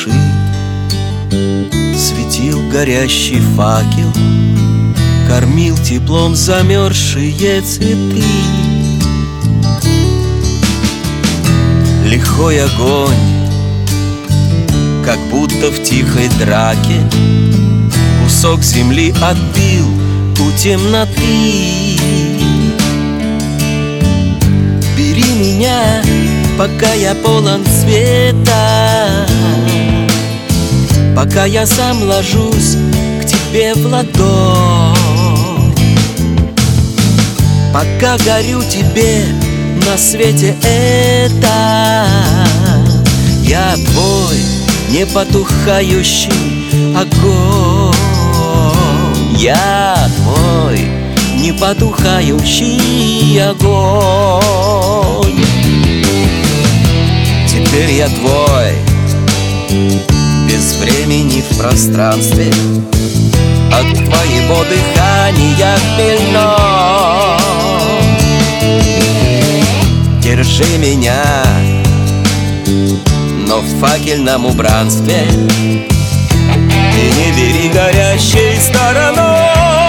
души светил горящий факел, кормил теплом замерзшие цветы. Лихой огонь, как будто в тихой драке, кусок земли отбил у темноты. Бери меня, пока я полон света, пока я сам ложусь к тебе в ладонь, пока горю тебе на свете это. Я твой непотухающий огонь, я твой непотухающий огонь. Теперь я твой, без времени в пространстве, от твоего дыхания хмельном. Держи меня, но в факельном убранстве, и не бери горящей стороной.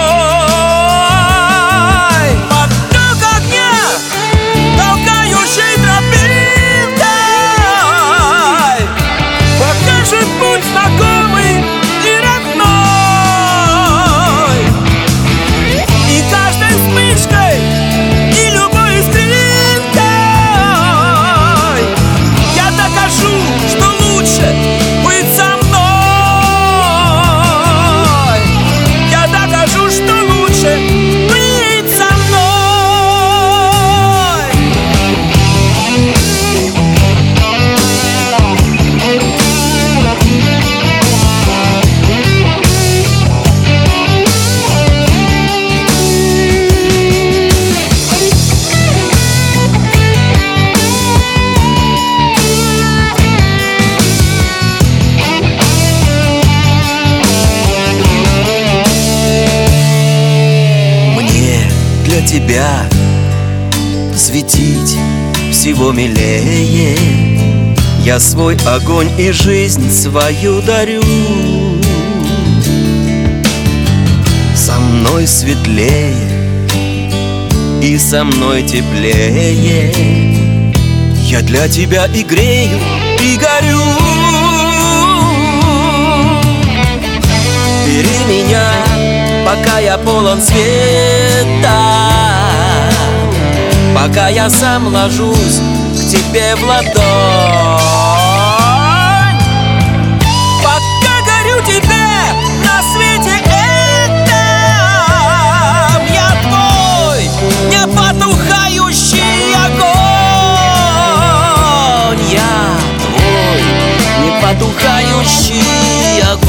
Вокруг огня, толкающей тропинкой, покажет путь знакомый и родной. И каждой вспышкой, и любой искринкой я докажу, что лучше быть со мной. Я докажу, что лучше быть со мной. Мне для тебя светить всего милее, я свой огонь и жизнь свою дарю. Со мной светлее и со мной теплее, я для тебя и грею, и горю. Бери меня, пока я полон света, пока я сам ложусь к тебе в ладонь, Пока горю тебе на свете этом, я твой непотухающий огонь. я твой непотухающий огонь.